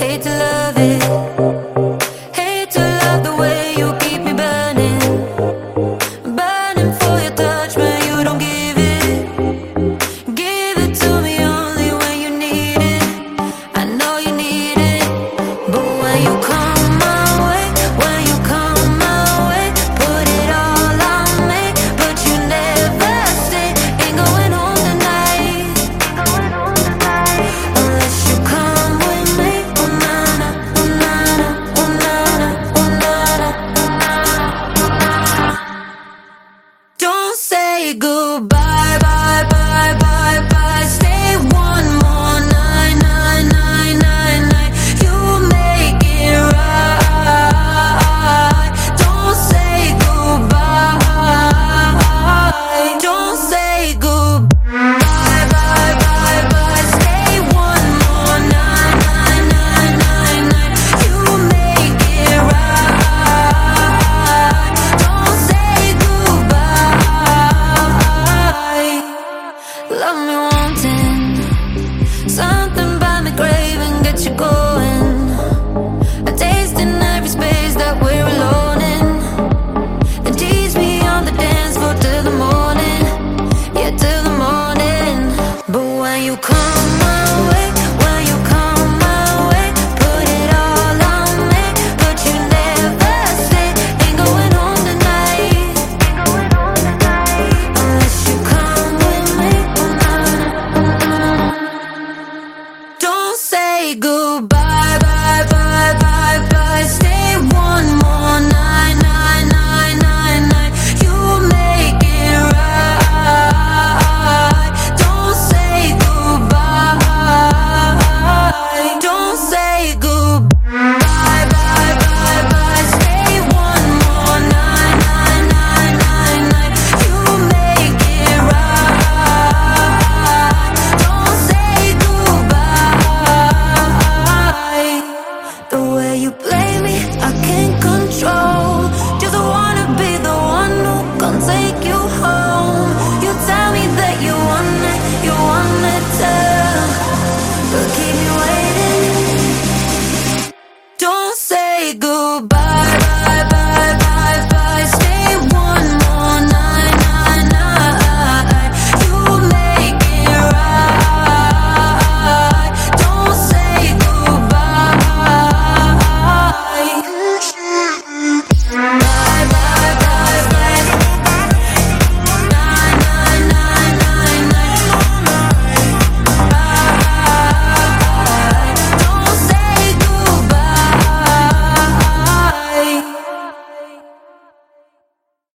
Hate to love it, hate to love the way you keep me burning, burning for your touch, but you don't give it. Give it to me only when you need it. I know you need it, but when you come my way, when you come my way, put it all on me, but you never stay. Ain't going home tonight, unless you come with me. Oh na na, oh na na, oh na na, oh na na, oh na na. Don't say goodbye, bye, bye, bye, bye. Stay one more night, night, night, night, night. You make it right. Don't say goodbye. Don't say goodbye, bye, bye, bye. Stay one more night, night, night, night, night. You make it right. Don't say goodbye. Love me wanting something by me craving, get you going. A taste in every space that we're alone in. Then tease me on the dance floor till the morning, yeah, till the morning. But when you come my way, when you come my way, put it all on me, but you never stay. Ain't going home tonight, unless you come with me. Oh na na, oh na na. Don't say goodbye, bye, bye, bye, bye. Stay one more night, night, night, night, night. You make it right. Don't say goodbye. Don't say goodbye, bye, bye, bye. Stay one more night, night, night, night, night. You make it right. Don't say goodbye. The way you play me, I can't control. Just wanna be the one who can take you home. You tell me that you want it too, but keep me waiting. Don't say goodbye.